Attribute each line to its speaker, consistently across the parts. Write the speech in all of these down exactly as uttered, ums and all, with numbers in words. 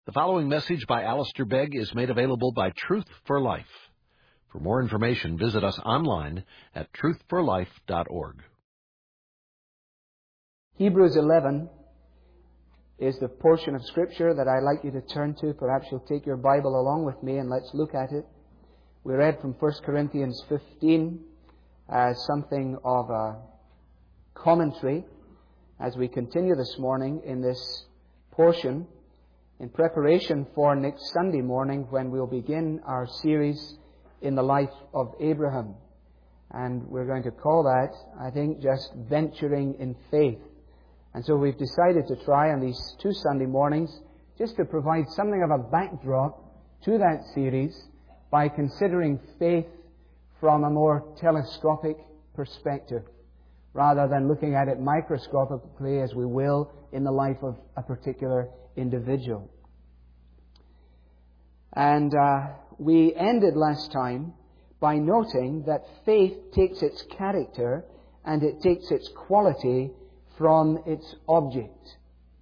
Speaker 1: The following message by Alistair Begg is made available by Truth for Life. For more information, visit us online at truth for life dot org.
Speaker 2: Hebrews eleven is the portion of Scripture that I'd like you to turn to. Perhaps you'll take your Bible along with me and let's look at it. We read from First Corinthians fifteen as something of a commentary as we continue this morning in this portion, in preparation for next Sunday morning when we'll begin our series in the life of Abraham. And we're going to call that, I think, just venturing in faith. And so we've decided to try on these two Sunday mornings just to provide something of a backdrop to that series by considering faith from a more telescopic perspective, rather than looking at it microscopically as we will in the life of a particular individual. And uh, we ended last time by noting that faith takes its character and it takes its quality from its object.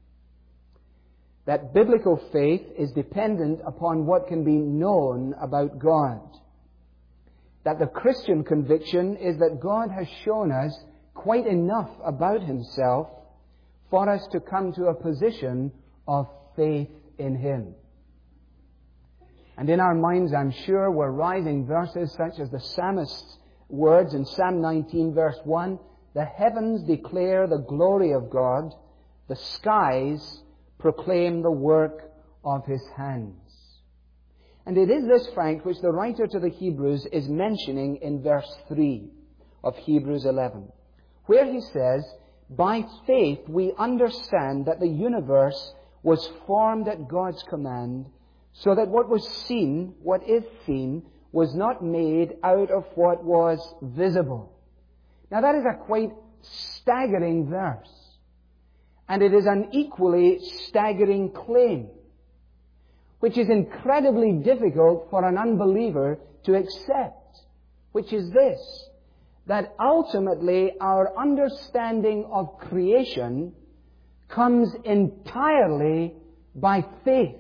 Speaker 2: That biblical faith is dependent upon what can be known about God. That the Christian conviction is that God has shown us quite enough about Himself for us to come to a position of faith in Him. And in our minds, I'm sure, we're rising verses such as the psalmist's words in Psalm nineteen, verse one, "The heavens declare the glory of God, the skies proclaim the work of His hands." And it is this fact which the writer to the Hebrews is mentioning in verse three of Hebrews eleven, where he says, "By faith we understand that the universe was formed at God's command, so that what was seen, what is seen, was not made out of what was visible." Now that is a quite staggering verse. And it is an equally staggering claim, which is incredibly difficult for an unbeliever to accept, which is this, that ultimately our understanding of creation comes entirely by faith.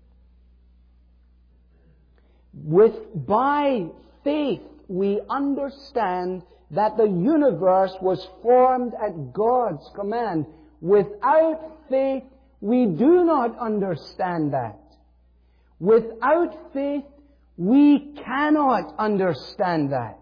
Speaker 2: With by faith we understand that the universe was formed at God's command. Without faith we do not understand that. Without faith we cannot understand that.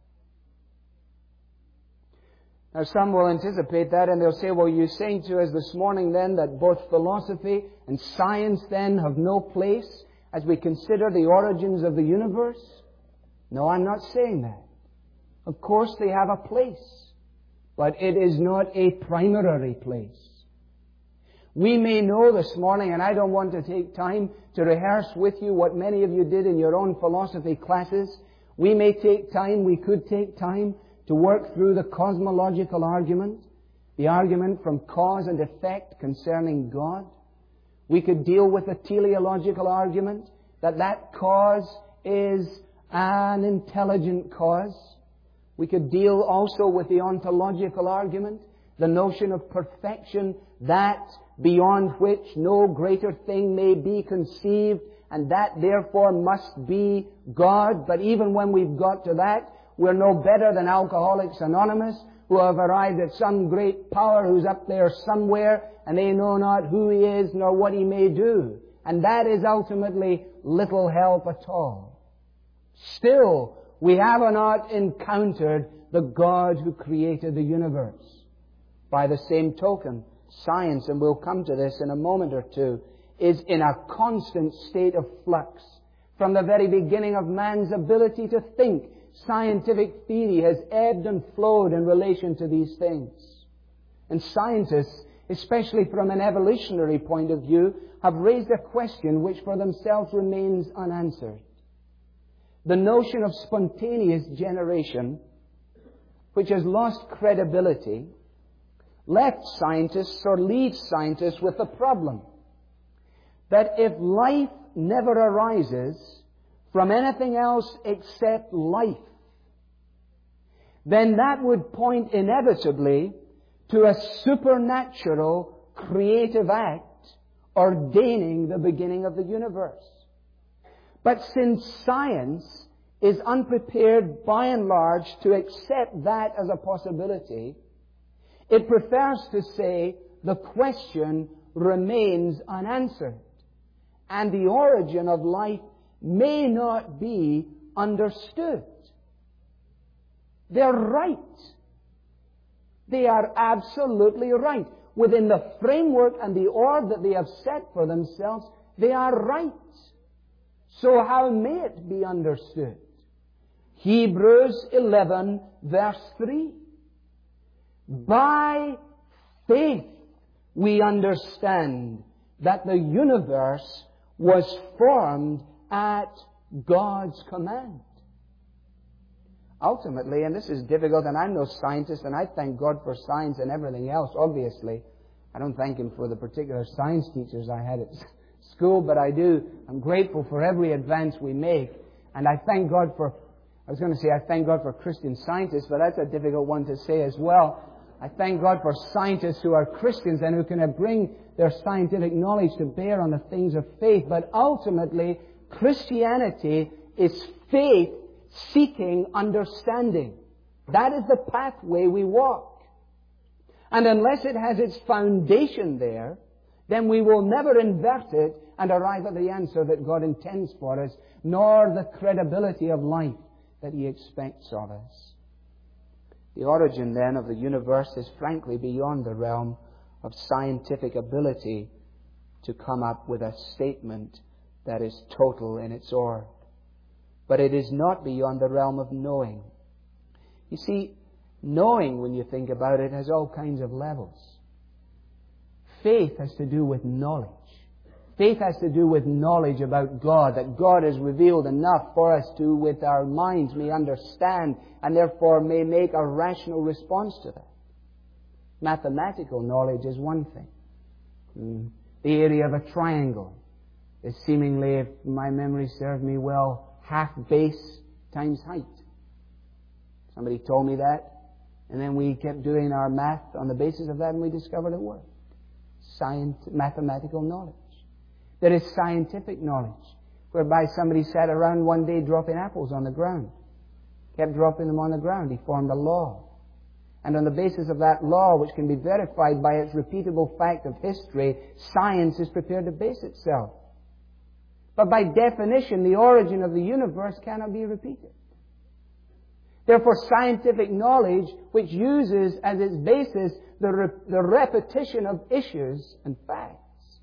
Speaker 2: Now some will anticipate that and they'll say, well, you're saying to us this morning then that both philosophy and science then have no place as we consider the origins of the universe? No, I'm not saying that. Of course they have a place, but it is not a primary place. We may know this morning, and I don't want to take time to rehearse with you what many of you did in your own philosophy classes. We may take time, we could take time to work through the cosmological argument, the argument from cause and effect concerning God. We could deal with the teleological argument that that cause is an intelligent cause. We could deal also with the ontological argument, the notion of perfection, that beyond which no greater thing may be conceived, and that therefore must be God. But even when we've got to that, we're no better than Alcoholics Anonymous, who have arrived at some great power who's up there somewhere, and they know not who He is nor what He may do. And that is ultimately little help at all. Still, we have not encountered the God who created the universe. By the same token, science, and we'll come to this in a moment or two, is in a constant state of flux. From the very beginning of man's ability to think, scientific theory has ebbed and flowed in relation to these things. And scientists, especially from an evolutionary point of view, have raised a question which for themselves remains unanswered. The notion of spontaneous generation, which has lost credibility, left scientists or leaves scientists with the problem that if life never arises from anything else except life, then that would point inevitably to a supernatural creative act ordaining the beginning of the universe. But since science is unprepared by and large to accept that as a possibility, it prefers to say the question remains unanswered, and the origin of life may not be understood. They're right. They are absolutely right. Within the framework and the order that they have set for themselves, they are right. So how may it be understood? Hebrews eleven, verse three. By faith we understand that the universe was formed at God's command. Ultimately, and this is difficult, and I'm no scientist, and I thank God for science and everything else, obviously. I don't thank Him for the particular science teachers I had at school, but I do. I'm grateful for every advance we make. And I thank God for, I was going to say I thank God for Christian scientists, but that's a difficult one to say as well. I thank God for scientists who are Christians and who can bring their scientific knowledge to bear on the things of faith. But ultimately, Christianity is faith seeking understanding. That is the pathway we walk. And unless it has its foundation there, then we will never invert it and arrive at the answer that God intends for us, nor the credibility of life that He expects of us. The origin, then, of the universe is frankly beyond the realm of scientific ability to come up with a statement that is total in its order. But it is not beyond the realm of knowing. You see, knowing, when you think about it, has all kinds of levels. Faith has to do with knowledge. Faith has to do with knowledge about God, that God has revealed enough for us to, with our minds, may understand and therefore may make a rational response to that. Mathematical knowledge is one thing. The area of a triangle is seemingly, if my memory serves me well, half base times height. Somebody told me that, and then we kept doing our math on the basis of that, and we discovered it worked. Science, mathematical knowledge. There is scientific knowledge, whereby somebody sat around one day dropping apples on the ground. Kept dropping them on the ground. He formed a law. And on the basis of that law, which can be verified by its repeatable fact of history, science is prepared to base itself. But by definition, the origin of the universe cannot be repeated. Therefore, scientific knowledge, which uses as its basis the, re- the repetition of issues and facts,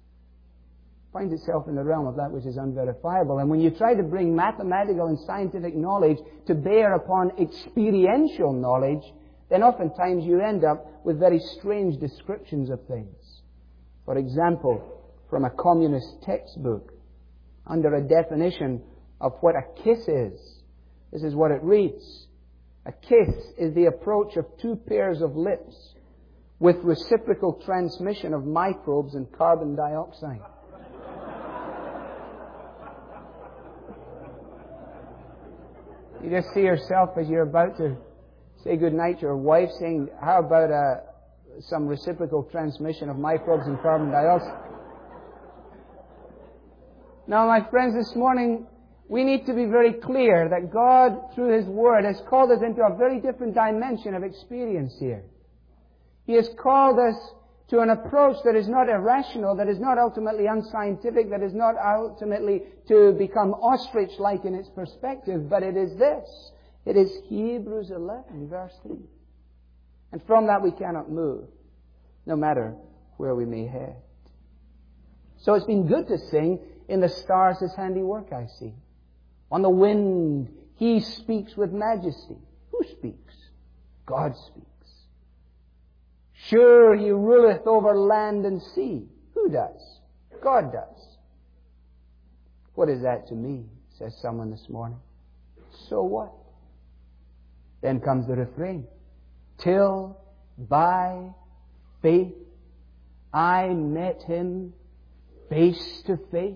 Speaker 2: finds itself in the realm of that which is unverifiable. And when you try to bring mathematical and scientific knowledge to bear upon experiential knowledge, then oftentimes you end up with very strange descriptions of things. For example, from a communist textbook, under a definition of what a kiss is, this is what it reads. A kiss is the approach of two pairs of lips with reciprocal transmission of microbes and carbon dioxide. You just see yourself as you're about to say goodnight to your wife saying, how about uh, some reciprocal transmission of microbes and carbon dioxide? Now, my friends, this morning, we need to be very clear that God, through His Word, has called us into a very different dimension of experience here. He has called us to an approach that is not irrational, that is not ultimately unscientific, that is not ultimately to become ostrich-like in its perspective, but it is this. It is Hebrews eleven, verse three. And from that we cannot move, no matter where we may head. So it's been good to sing, in the stars His handiwork I see. On the wind He speaks with majesty. Who speaks? God speaks. Sure, He ruleth over land and sea. Who does? God does. What is that to me? Says someone this morning. So what? Then comes the refrain. Till by faith I met Him face to face,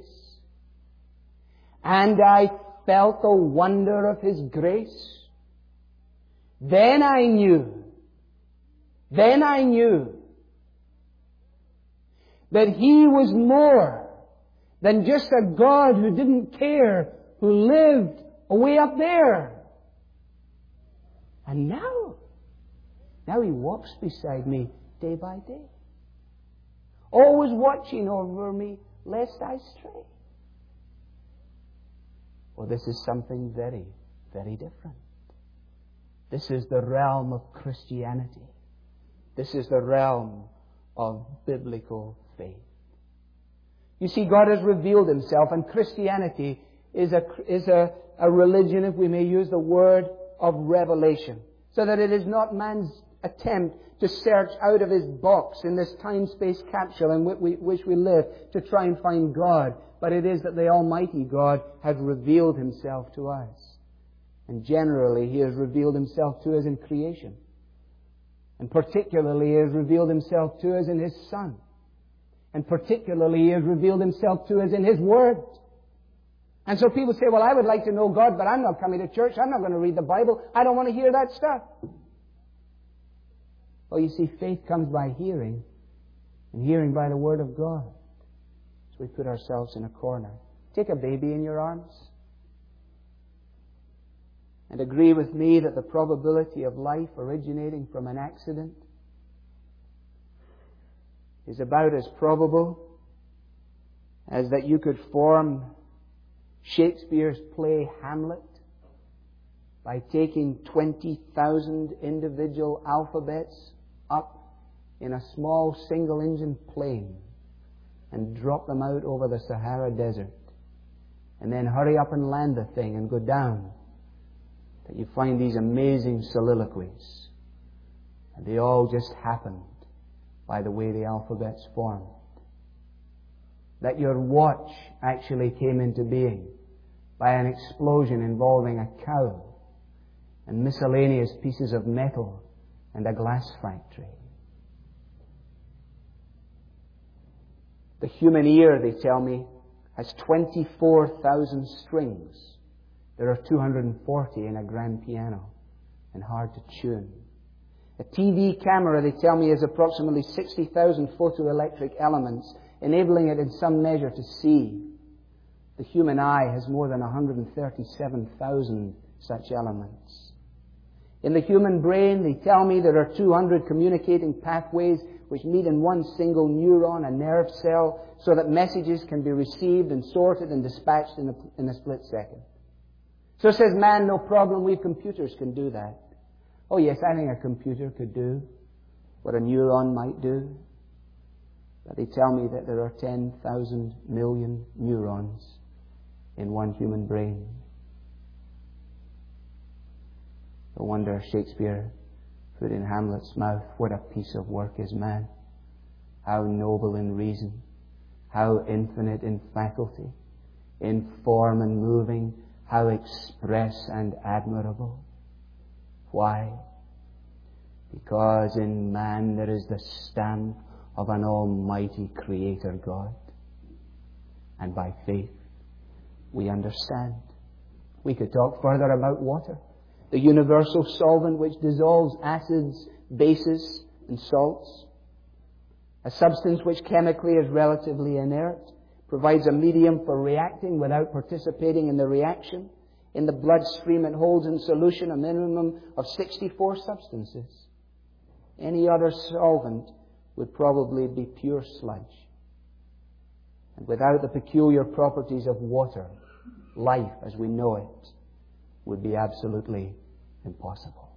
Speaker 2: and I felt the wonder of His grace. Then I knew, then I knew that He was more than just a God who didn't care, who lived away up there. And now, now He walks beside me day by day, always watching over me lest I stray. Well, this is something very, very different. This is the realm of Christianity. This is the realm of biblical faith. You see, God has revealed Himself, and Christianity is a, is a, a religion, if we may use the word, of revelation. So that it is not man's attempt to search out of his box in this time-space capsule in which we, which we live to try and find God, but it is that the Almighty God has revealed Himself to us. And generally, He has revealed Himself to us in creation. And particularly, He has revealed Himself to us in His Son. And particularly, He has revealed Himself to us in His Word. And so people say, well, I would like to know God, but I'm not coming to church. I'm not going to read the Bible. I don't want to hear that stuff. Well, you see, faith comes by hearing, and hearing by the Word of God. So we put ourselves in a corner. Take a baby in your arms and agree with me that the probability of life originating from an accident is about as probable as that you could form Shakespeare's play Hamlet by taking twenty thousand individual alphabets up in a small single-engine plane and drop them out over the Sahara Desert and then hurry up and land the thing and go down, that you find these amazing soliloquies, and they all just happened by the way the alphabet's formed. That your watch actually came into being by an explosion involving a cow and miscellaneous pieces of metal and a glass factory. The human ear, they tell me, has twenty-four thousand strings. There are two hundred forty in a grand piano, and hard to tune. A T V camera, they tell me, has approximately sixty thousand photoelectric elements, enabling it in some measure to see. The human eye has more than one hundred thirty-seven thousand such elements. In the human brain, they tell me there are two hundred communicating pathways which meet in one single neuron, a nerve cell, so that messages can be received and sorted and dispatched in a, in a split second. So says man, no problem, we computers can do that. Oh yes, I think a computer could do what a neuron might do. But they tell me that there are ten thousand million neurons in one human brain. No wonder Shakespeare put in Hamlet's mouth, what a piece of work is man. How noble in reason, how infinite in faculty, in form and moving, how express and admirable. Why? Because in man there is the stamp of an almighty Creator God. And by faith we understand. We could talk further about water, the universal solvent which dissolves acids, bases, and salts. A substance which chemically is relatively inert, provides a medium for reacting without participating in the reaction. In the bloodstream it holds in solution a minimum of sixty-four substances. Any other solvent would probably be pure sludge. And without the peculiar properties of water, life as we know it would be absolutely impossible.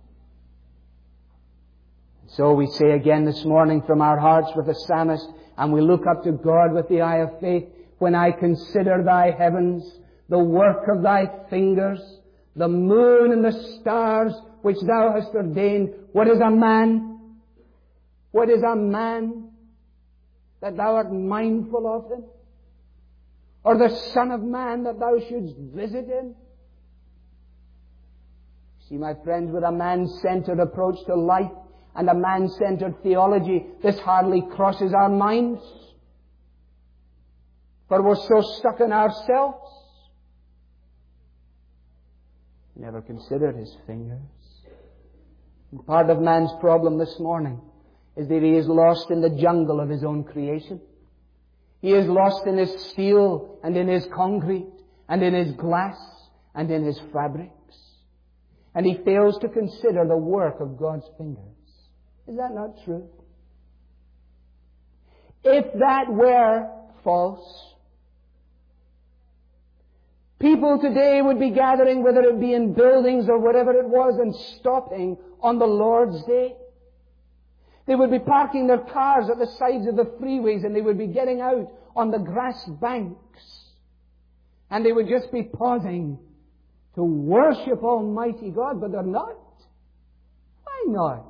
Speaker 2: So we say again this morning from our hearts with the psalmist, and we look up to God with the eye of faith, when I consider thy heavens, the work of thy fingers, the moon and the stars which thou hast ordained. What is a man? What is a man that thou art mindful of him? Or the Son of Man that thou shouldst visit him? See, my friends, with a man-centered approach to life and a man-centered theology, this hardly crosses our minds. For we're so stuck in ourselves. Never considered his fingers. And part of man's problem this morning is that he is lost in the jungle of his own creation. He is lost in his steel and in his concrete and in his glass and in his fabrics. And he fails to consider the work of God's fingers. Is that not true? If that were false, people today would be gathering, whether it be in buildings or whatever it was, and stopping on the Lord's Day. They would be parking their cars at the sides of the freeways, and they would be getting out on the grass banks. And they would just be pausing to worship Almighty God, but they're not. Why not?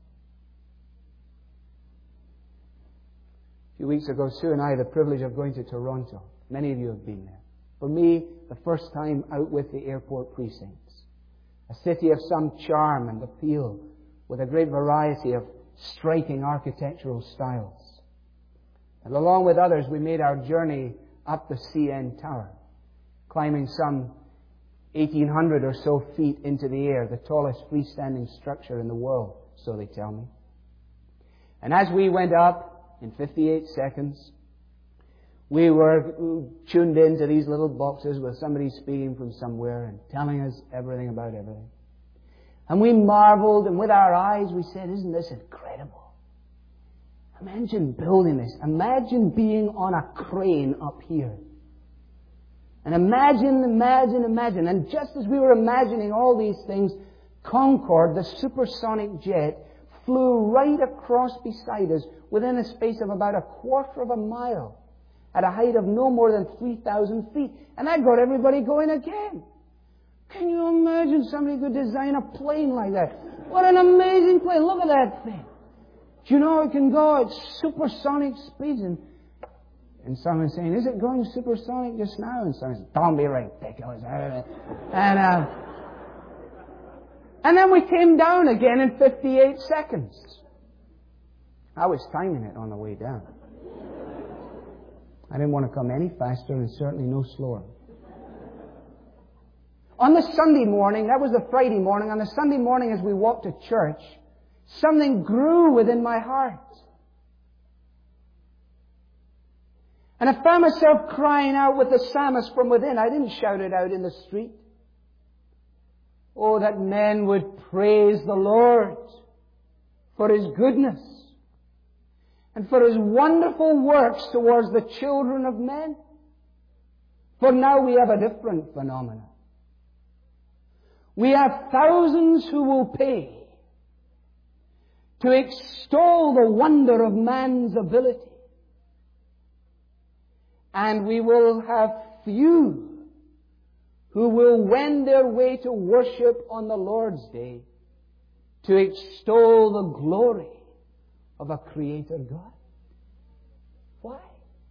Speaker 2: A few weeks ago, Sue and I had the privilege of going to Toronto. Many of you have been there. For me, the first time out with the airport precincts. A city of some charm and appeal, with a great variety of striking architectural styles. And along with others, we made our journey up the C N Tower, climbing some eighteen hundred or so feet into the air, the tallest freestanding structure in the world, so they tell me. And as we went up in fifty-eight seconds, we were tuned into these little boxes with somebody speaking from somewhere and telling us everything about everything. And we marveled, and with our eyes we said, isn't this incredible? Imagine building this. Imagine being on a crane up here. And imagine, imagine, imagine. And just as we were imagining all these things, Concorde, the supersonic jet, flew right across beside us within a space of about a quarter of a mile at a height of no more than three thousand feet. And that got everybody going again. Can you imagine somebody could design a plane like that? What an amazing plane. Look at that thing. Do you know it can go at supersonic speeds? And, and someone's saying, is it going supersonic just now? And someone's saying, don't be ridiculous. And, uh, and then we came down again in fifty-eight seconds. I was timing it on the way down. I didn't want to come any faster and certainly no slower. On the Sunday morning, that was the Friday morning, on the Sunday morning as we walked to church, something grew within my heart. And I found myself crying out with the psalmist from within. I didn't shout it out in the street. Oh, that men would praise the Lord for His goodness and for His wonderful works towards the children of men. For now we have a different phenomenon. We have thousands who will pay to extol the wonder of man's ability. And we will have few who will wend their way to worship on the Lord's Day to extol the glory of a Creator God. Why?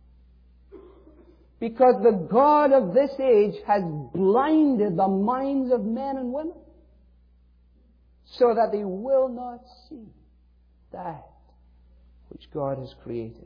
Speaker 2: Because the God of this age has blinded the minds of men and women so that they will not see that which God has created.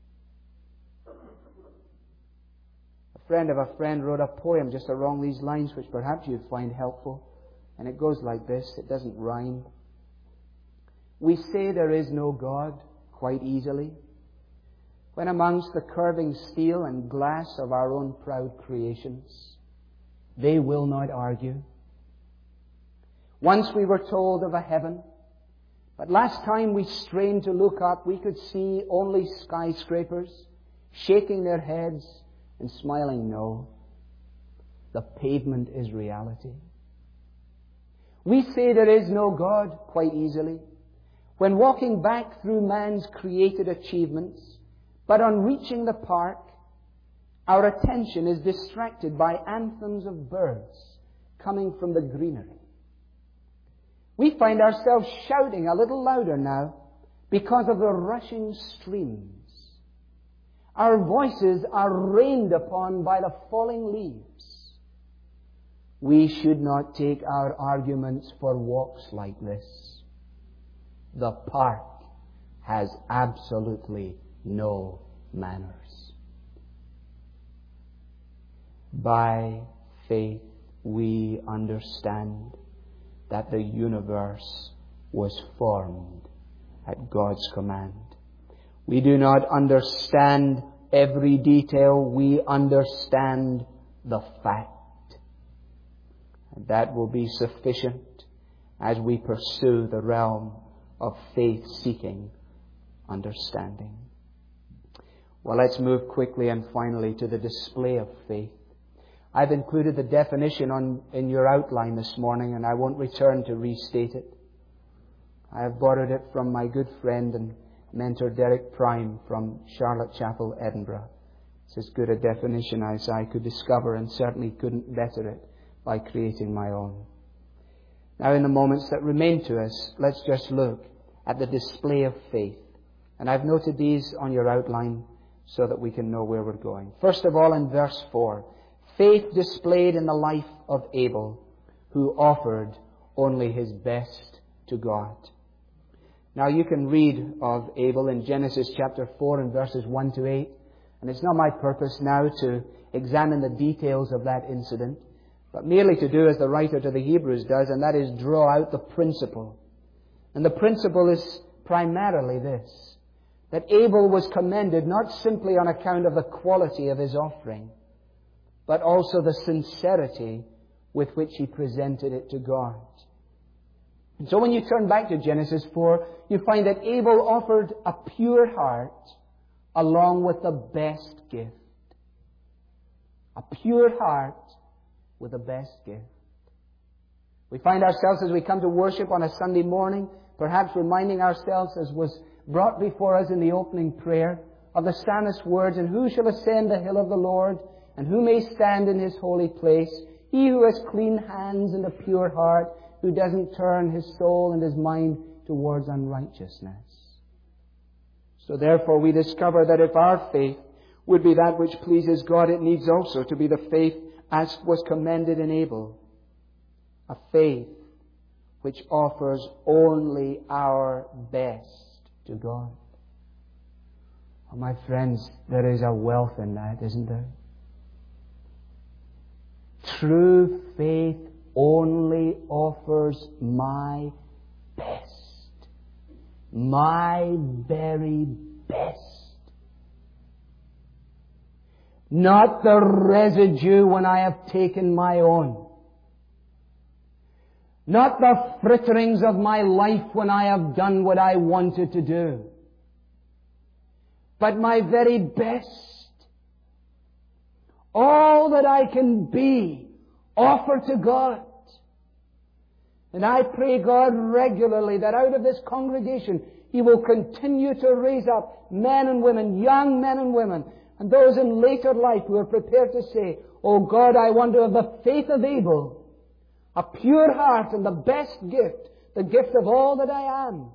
Speaker 2: A friend of a friend wrote a poem just along these lines which perhaps you'd find helpful. And it goes like this. It doesn't rhyme. We say there is no God quite easily, when amongst the curving steel and glass of our own proud creations, they will not argue. Once we were told of a heaven, but last time we strained to look up, we could see only skyscrapers shaking their heads and smiling no. The pavement is reality. We say there is no God quite easily, when walking back through man's created achievements, but on reaching the park, our attention is distracted by anthems of birds coming from the greenery. We find ourselves shouting a little louder now because of the rushing streams. Our voices are rained upon by the falling leaves. We should not take our arguments for walks like this. The park has absolutely no manners. By faith we understand that the universe was formed at God's command. We do not understand every detail, we understand the fact. And that will be sufficient as we pursue the realm of faith-seeking understanding. Well, let's move quickly and finally to the display of faith. I've included the definition on, in your outline this morning, and I won't return to restate it. I have borrowed it from my good friend and mentor Derek Prime from Charlotte Chapel, Edinburgh. It's as good a definition as I could discover, and certainly couldn't better it by creating my own. Now, in the moments that remain to us, let's just look at the display of faith. And I've noted these on your outline so that we can know where we're going. First of all, in verse four, faith displayed in the life of Abel, who offered only his best to God. Now, you can read of Abel in Genesis chapter four and verses one to eight. And it's not my purpose now to examine the details of that incident, but merely to do as the writer to the Hebrews does, and that is draw out the principle. And the principle is primarily this, that Abel was commended not simply on account of the quality of his offering, but also the sincerity with which he presented it to God. And so when you turn back to Genesis four, you find that Abel offered a pure heart along with the best gift. A pure heart with the best gift. We find ourselves as we come to worship on a Sunday morning, perhaps reminding ourselves, as was brought before us in the opening prayer, of the psalmist's words, "And who shall ascend the hill of the Lord? And who may stand in His holy place? He who has clean hands and a pure heart, who doesn't turn his soul and his mind towards unrighteousness." So therefore we discover that if our faith would be that which pleases God, it needs also to be the faith as was commended in Abel. A faith which offers only our best to God. Oh, my friends, there is a wealth in that, isn't there? True faith only offers my best. My very best. Not the residue when I have taken my own. Not the fritterings of my life when I have done what I wanted to do. But my very best. All that I can be, offer to God. And I pray God regularly that out of this congregation He will continue to raise up men and women, young men and women, and those in later life who are prepared to say, "Oh God, I want to have the faith of Abel, a pure heart and the best gift, the gift of all that I am."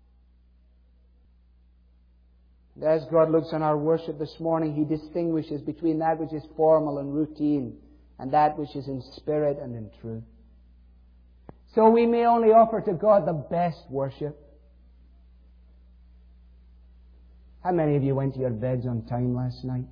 Speaker 2: And as God looks on our worship this morning, He distinguishes between that which is formal and routine and that which is in spirit and in truth. So we may only offer to God the best worship. How many of you went to your beds on time last night?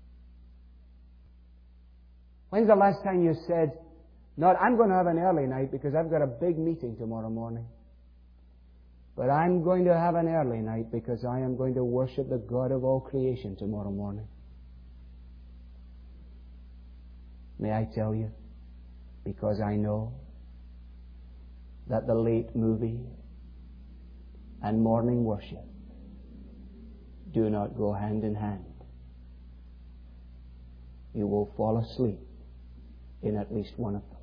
Speaker 2: When's the last time you said, "Not, I'm going to have an early night because I've got a big meeting tomorrow morning. But I'm going to have an early night because I am going to worship the God of all creation tomorrow morning"? May I tell you, because I know that the late movie and morning worship do not go hand in hand. You will fall asleep in at least one of them.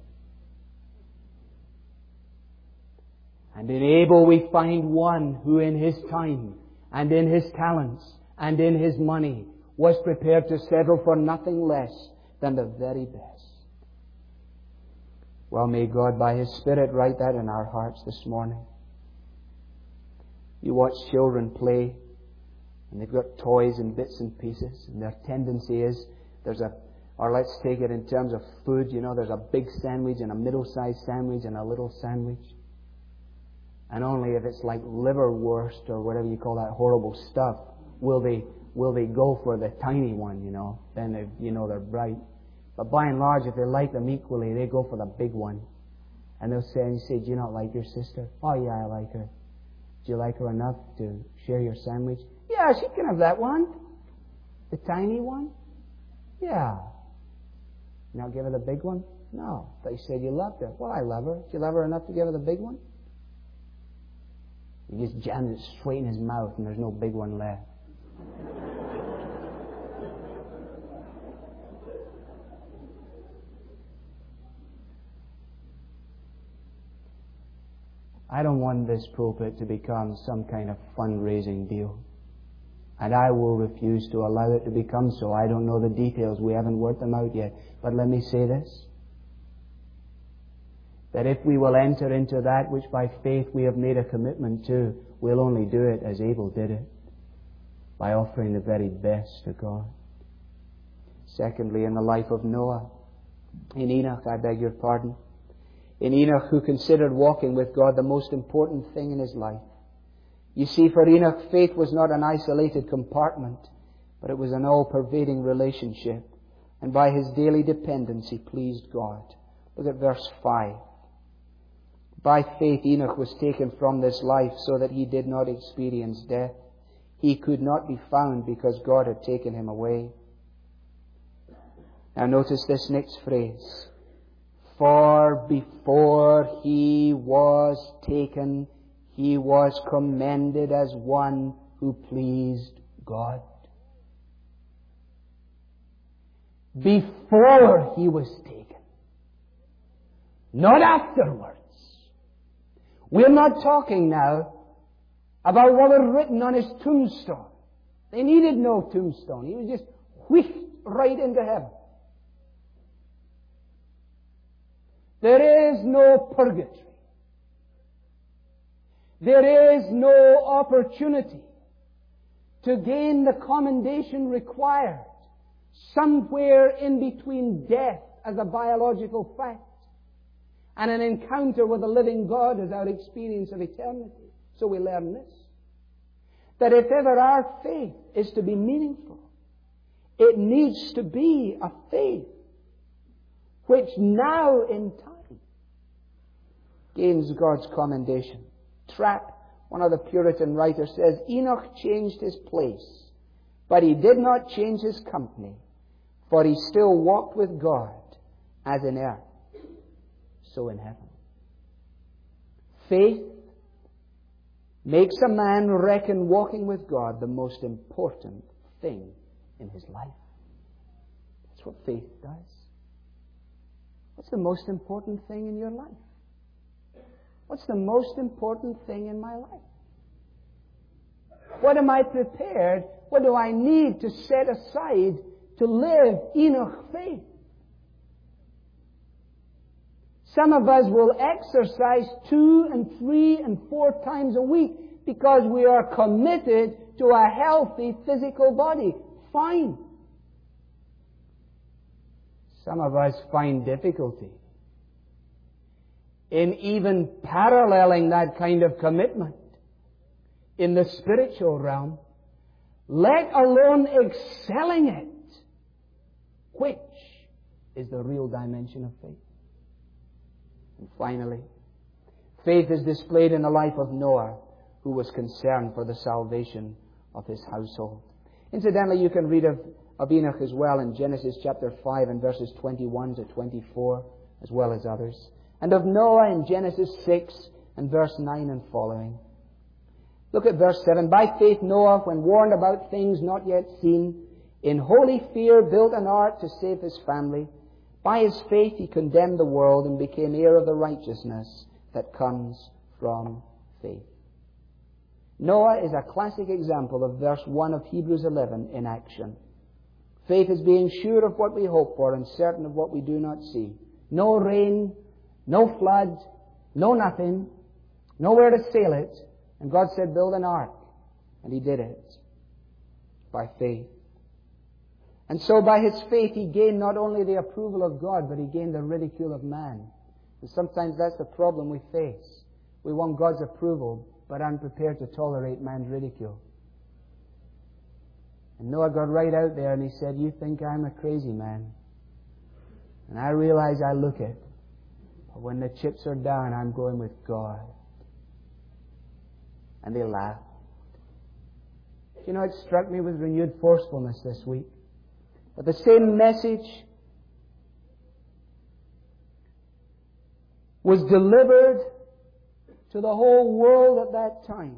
Speaker 2: And in Abel we find one who in his time and in his talents and in his money was prepared to settle for nothing less than the very best. Well, may God by His Spirit write that in our hearts this morning. You watch children play, and they've got toys and bits and pieces, and their tendency is, there's a, or let's take it in terms of food, you know, there's a big sandwich and a middle-sized sandwich and a little sandwich. And only if it's like liverwurst or whatever you call that horrible stuff, will they, will they go for the tiny one, you know. Then they, you know they're bright. But by and large, if they like them equally, they go for the big one. And they'll say, and you say, "Do you not like your sister?" "Oh yeah, I like her." "Do you like her enough to share your sandwich?" "Yeah, she can have that one." The tiny one? Yeah. You not give her the big one? No. But you said you loved her. Well, I love her. Did you love her enough to give her the big one? He just jams it straight in his mouth and there's no big one left. I don't want this pulpit to become some kind of fundraising deal. And I will refuse to allow it to become so. I don't know the details. We haven't worked them out yet. But let me say this. That if we will enter into that which by faith we have made a commitment to, we'll only do it as Abel did it. By offering the very best to God. Secondly, in the life of Noah. In Enoch, I beg your pardon. In Enoch, who considered walking with God the most important thing in his life. You see, for Enoch, faith was not an isolated compartment, but it was an all-pervading relationship. And by his daily dependence, he pleased God. Look at verse five. By faith, Enoch was taken from this life so that he did not experience death. He could not be found because God had taken him away. Now notice this next phrase. For before he was taken, he was commended as one who pleased God. Before he was taken. Not afterwards. We're not talking now about what was written on his tombstone. They needed no tombstone. He was just whisked right into heaven. There is no purgatory. There is no opportunity to gain the commendation required somewhere in between death as a biological fact and an encounter with the living God as our experience of eternity. So we learn this. That if ever our faith is to be meaningful, it needs to be a faith which now in time gains God's commendation. Trapp, one of the Puritan writers, says, Enoch changed his place, but he did not change his company, for he still walked with God as in earth, so in heaven. Faith makes a man reckon walking with God the most important thing in his life. That's what faith does. What's the most important thing in your life? What's the most important thing in my life? What am I prepared? What do I need to set aside to live Enoch faith? Some of us will exercise two and three and four times a week because we are committed to a healthy physical body. Fine. Some of us find difficulty in even paralleling that kind of commitment in the spiritual realm, let alone excelling it, which is the real dimension of faith. And finally, faith is displayed in the life of Noah, who was concerned for the salvation of his household. Incidentally, you can read of, of Enoch as well in Genesis chapter five and verses twenty-one to twenty-four, as well as others. And of Noah in Genesis six and verse nine and following. Look at verse seven. By faith Noah, when warned about things not yet seen, in holy fear built an ark to save his family. By his faith he condemned the world and became heir of the righteousness that comes from faith. Noah is a classic example of verse one of Hebrews eleven in action. Faith is being sure of what we hope for and certain of what we do not see. No rain, no flood, no nothing, nowhere to sail it. And God said, build an ark. And he did it. By faith. And so by his faith he gained not only the approval of God, but he gained the ridicule of man. And sometimes that's the problem we face. We want God's approval, but aren't prepared to tolerate man's ridicule. And Noah got right out there and he said, you think I'm a crazy man. And I realize I look it. But when the chips are down, I'm going with God. And they laughed. You know, it struck me with renewed forcefulness this week that the same message was delivered to the whole world at that time.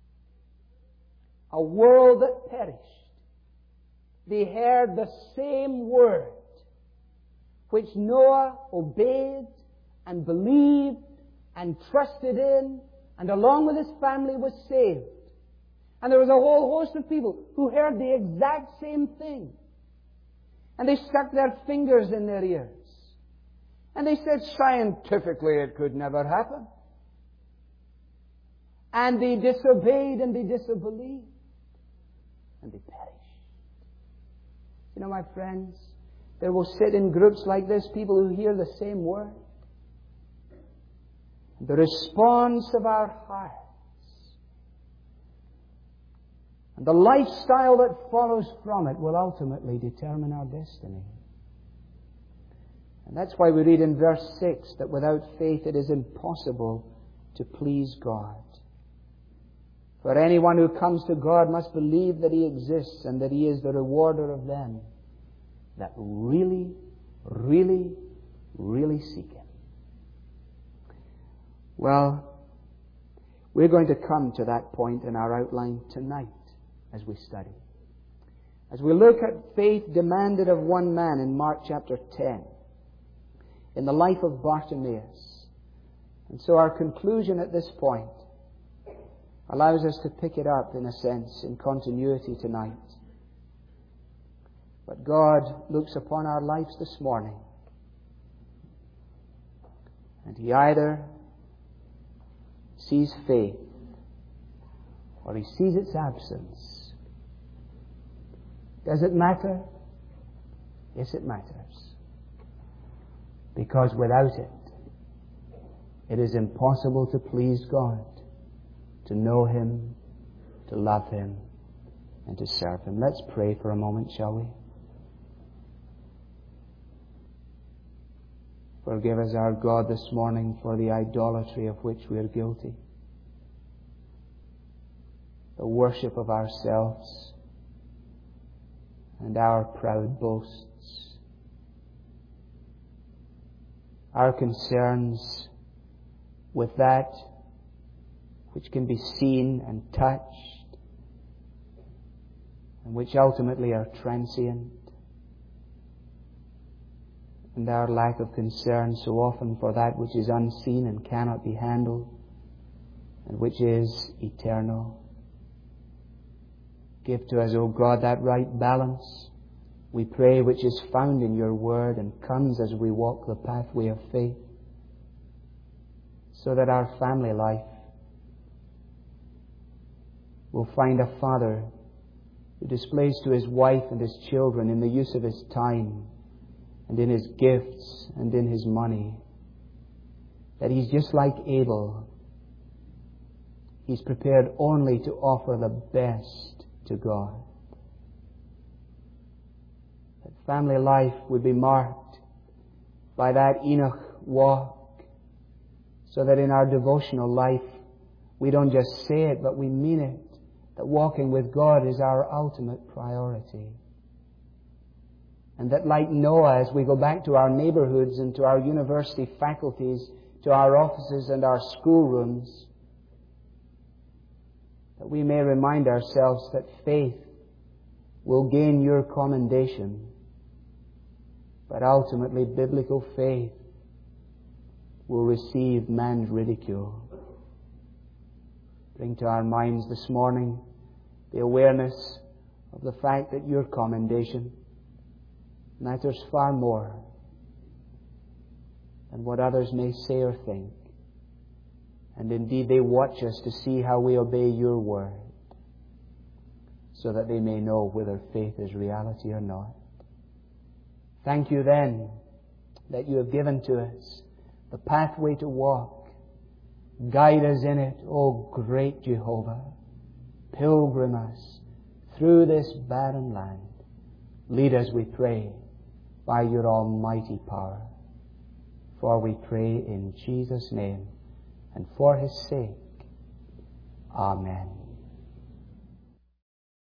Speaker 2: A world that perished. They heard the same word which Noah obeyed and believed and trusted in, and along with his family was saved. And there was a whole host of people who heard the exact same thing. And they stuck their fingers in their ears. And they said, scientifically it could never happen. And they disobeyed and they disbelieved. And they perished. You know, my friends, there will sit in groups like this people who hear the same word. The response of our hearts and the lifestyle that follows from it will ultimately determine our destiny. And that's why we read in verse six that without faith it is impossible to please God. For anyone who comes to God must believe that He exists and that He is the rewarder of them that really, really, really seek Him. Well, we're going to come to that point in our outline tonight as we study. As we look at faith demanded of one man in Mark chapter ten, in the life of Bartimaeus. And so our conclusion at this point allows us to pick it up, in a sense, in continuity tonight. But God looks upon our lives this morning, and He either sees faith or He sees its absence. Does it matter? Yes, it matters. Because without it, it is impossible to please God, to know Him, to love Him, and to serve Him. Let's pray for a moment, shall we? Forgive us, our God, this morning for the idolatry of which we are guilty. The worship of ourselves and our proud boasts. Our concerns with that which can be seen and touched and which ultimately are transient. And our lack of concern so often for that which is unseen and cannot be handled and which is eternal. Give to us, O God, that right balance, we pray, which is found in Your Word and comes as we walk the pathway of faith, so that our family life will find a father who displays to his wife and his children in the use of his time and in his gifts and in his money, that he's just like Abel. He's prepared only to offer the best to God. That family life would be marked by that Enoch walk, so that in our devotional life we don't just say it, but we mean it, that walking with God is our ultimate priority. And that like Noah, as we go back to our neighborhoods and to our university faculties, to our offices and our schoolrooms, that we may remind ourselves that faith will gain Your commendation, but ultimately biblical faith will receive man's ridicule. Bring to our minds this morning the awareness of the fact that Your commendation matters far more than what others may say or think. And indeed, they watch us to see how we obey Your word, so that they may know whether faith is reality or not. Thank You then that You have given to us the pathway to walk. Guide us in it, O great Jehovah. Pilgrim us through this barren land. Lead us, we pray, by Your almighty power. For we pray in Jesus' name and for His sake. Amen.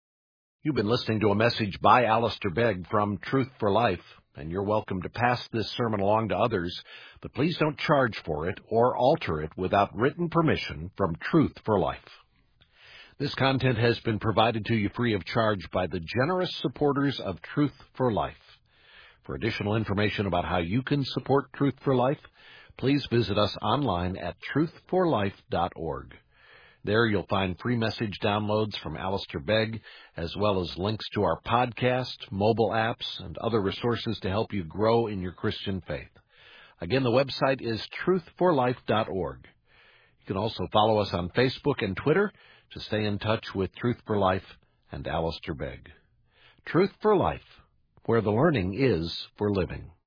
Speaker 1: You've been listening to a message by Alistair Begg from Truth for Life, and you're welcome to pass this sermon along to others, but please don't charge for it or alter it without written permission from Truth for Life. This content has been provided to you free of charge by the generous supporters of Truth for Life. For additional information about how you can support Truth for Life, please visit us online at truth for life dot org. There you'll find free message downloads from Alistair Begg, as well as links to our podcast, mobile apps, and other resources to help you grow in your Christian faith. Again, the website is truth for life dot org. You can also follow us on Facebook and Twitter to stay in touch with Truth for Life and Alistair Begg. Truth for Life, where the learning is for living.